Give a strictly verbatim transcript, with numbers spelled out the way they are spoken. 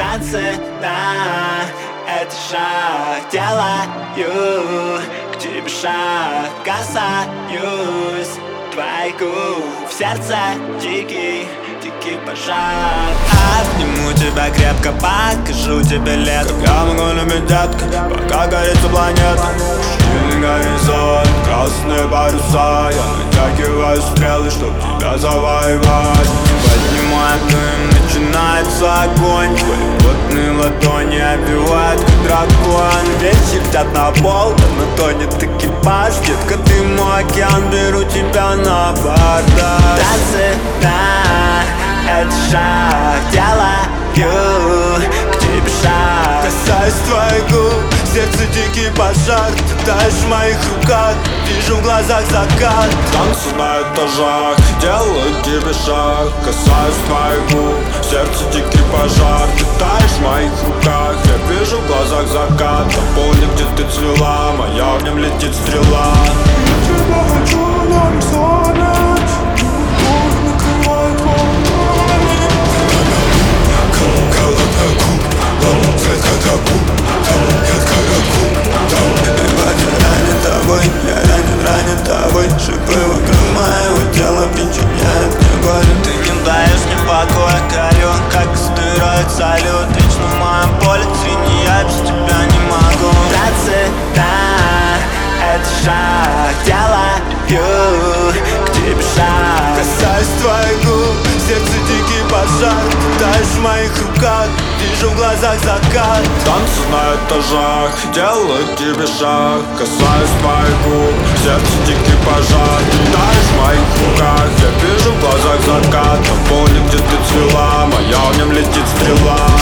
танцы, да, это шаг. Делаю к тебе шаг, касаюсь твоих губ. В сердце дикий, дикий пожар. Обниму тебя крепко, покажу тебе лет. Как я могу любить, детка, пока горится планета. Синий горизонт, красные паруса. Я натягиваю стрелы, чтоб тебя завоевать. Поднимаю дым, начинается огонь. Твои потные ладони обвивают, как дракон. Вещи летят на пол, но тонет экипаж. Детка, ты мой океан, беру тебя на бордаж. Танцы, да, это шаг. Делаю к тебе шаг, касаюсь твоих губ. Сердце дикий пожар, ты таешь в моих руках. Вижу в глазах закат. Танцы на этажах, делаю к тебе шаг, касаюсь твоих губ. Сердце дикий пожар, ты таешь в моих руках. Я вижу в глазах закат. На поле, где ты цвела, моя в нем летит стрела. Я тебя хочу, но не зона. Любовь накрывает волнами. Голодная губ, лом, цвет катакуб. Я ранен, ранен тобой. Шипы вокруг моего тела причиняют мне боль. Ты не даешь мне покоя, горю, как астероид салют. Вечно в моем поле, извини, я без тебя не могу. Танцы, да, это шаг. Делаю к тебе шаг, касаюсь твоих губ. Сердце дикий пожар, ты таешь в моих руках. Вижу в глазах закат. Танцы на этажах, делаю к тебе шаг, касаюсь твоих губ. Сердце дикий пожар, ты таешь в моих руках. Я вижу в глазах закат. На поле, где ты цвела, моя в нем летит стрела.